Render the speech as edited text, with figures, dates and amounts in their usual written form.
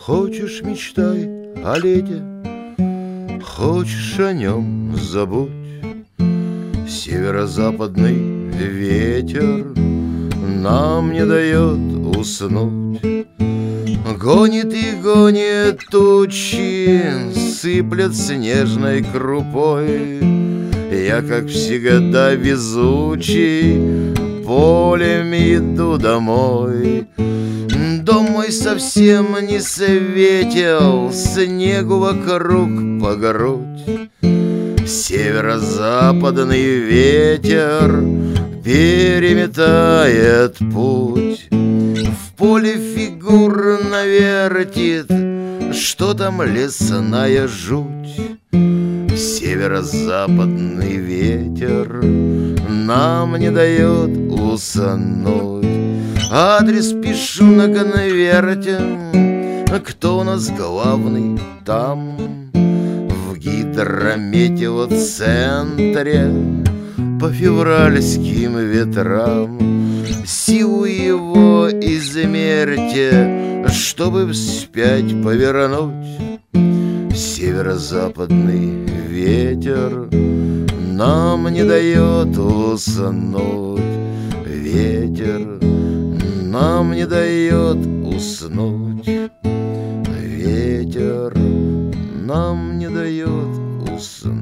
Хочешь — мечтай о лете, хочешь — о нем забудь. Северо-западный ветер нам не дает уснуть. Гонит и гонит тучи, сыплет снежной крупой. Я, как всегда, везучий, полем иду домой. Дом мой совсем не светел, снегу вокруг по грудь. Северо-западный ветер переметает путь. В поле фигур навертит, что там лесная жуть. Северо-западный ветер нам не дает уснуть. Адрес пишу на конверте, кто у нас главный там. В гидрометеоцентре по февральским ветрам. Силу его измерьте, чтобы вспять повернуть. Северо-западный ветер нам не дает уснуть. Ветер нам не дает уснуть. Ветер нам не дает уснуть.